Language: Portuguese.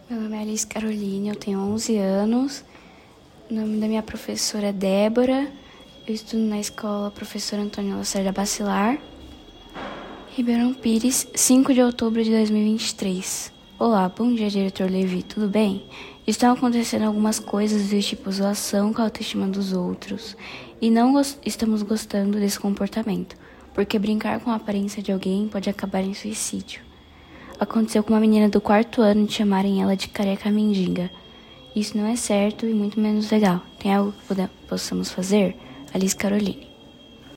Meu nome é Alice Caroline, eu tenho 11 anos. O nome da minha professora é Débora. Eu estudo na escola Professor Antônio Lacerda Bacelar, Ribeirão Pires, 5 de outubro de 2023. Olá, bom dia, diretor Levi, tudo bem? Estão acontecendo algumas coisas do tipo zoação com a autoestima dos outros e não estamos gostando desse comportamento, porque brincar com a aparência de alguém pode acabar em suicídio. Aconteceu com uma menina do 4º ano de chamarem ela de careca mendiga. Isso não é certo e muito menos legal. Tem algo que possamos fazer? Alice Caroline.